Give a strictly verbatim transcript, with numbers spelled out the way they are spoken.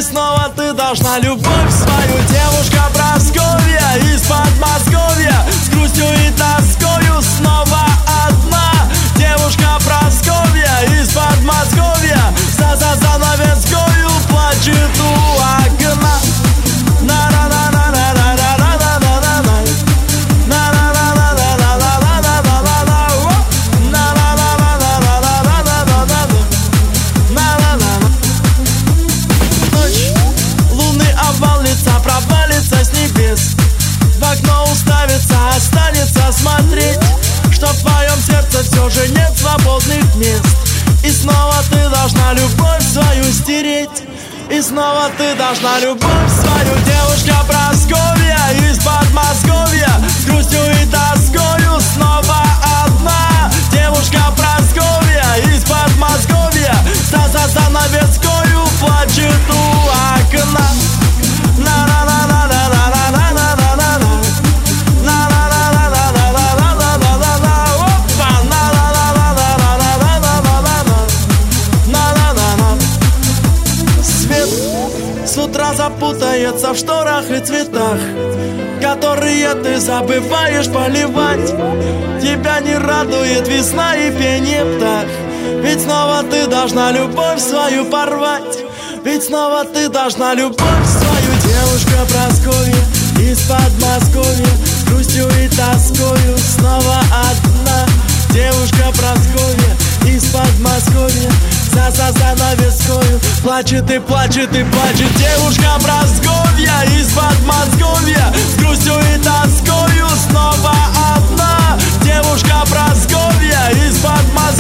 снова ты должна любовь свою. Девушка Прасковья из Подмосковья, с грустью и тоскою снова одна. Девушка Прасковья из Подмосковья, за за занавескою плачет у окна. Провалится с небес, в окно уставится, останется смотреть, что в твоем сердце все же нет свободных мест. И снова ты должна любовь свою стереть. И снова ты должна любовь свою. Девушка Прасковья из Подмосковья, с грустью и тоскою снова одна. Девушка Прасковья из Подмосковья, за за занавескою плачет у окна. Свет с утра запутается в шторах и цветах, которые ты забываешь поливать. Тебя не радует весна и пение птах. Ведь снова ты должна любовь свою порвать. Ведь снова ты должна любовь свою. Девушка Прасковья из Подмосковья, с грустью и тоскою снова одна. Девушка Прасковья из Подмосковья, за за занавескою плачет и плачет и плачет. Девушка Прасковья из Подмосковья, с грустью и тоскою снова одна. Девушка Прасковья из Подмосковья,